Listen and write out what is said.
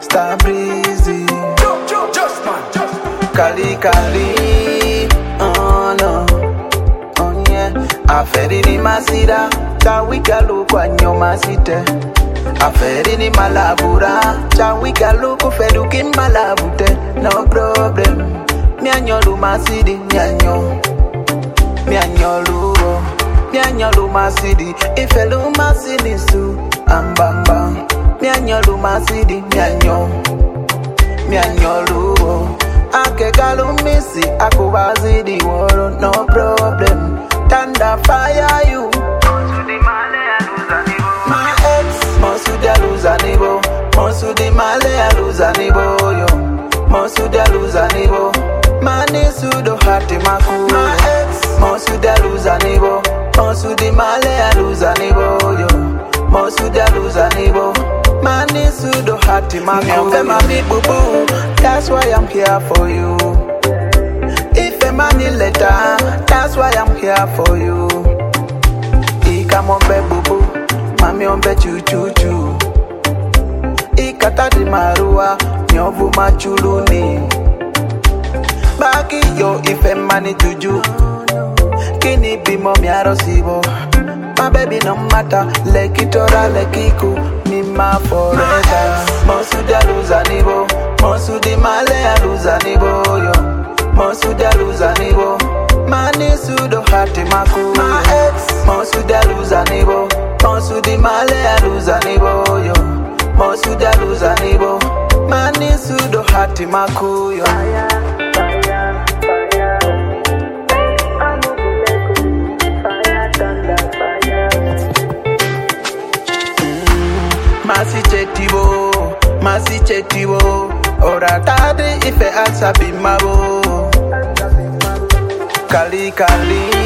Star Breezy. Just man. Kali Kali, oh no, oh yeah. Aferi ni masira, chawika luku anyoma site. Aferi ni malabura, chawika luku feduki malabute. No problem, mianyolu masidi, mianyolu masidi. Ifelu masidi su, ambamba. Mianyolu masidi, mianyolu. Ake galumisi, akubazidi woro, no problem. Thunder fire you. My ex, Mosuda Luzanibo. Mosudi Male Luzanibo, yo. Mosuda Luzanibo. Mani Sudo Hatimaku. My ex, Mosuda Luzanibo. Mosudi Male Luzanibo, yo. Mosuda Luzanibo. Mani Sudo Hatimaku. Mami boo boo, that's why I'm here for you. If a money letter, that's why I'm here for you. Come on, boo boo, mami on be choo choo choo. Ikata di marua, nyovu machuluni. Baki yo ife mani juju. Kini bimo miaro sibo. My baby no matter, lekitora lekiku, mima forever. Mosuda luzanibo, mosudi male luzanibo yo. Mosuda luzanibo, mani sudo hatimaku. My ex, Mosuda luzanibo, mosudi male luzanibo yo. Mosuda luzanibo, mani sudo hatimaku yo. Masi chetibo, ora tade ife ansa bimabo. Kali Kali.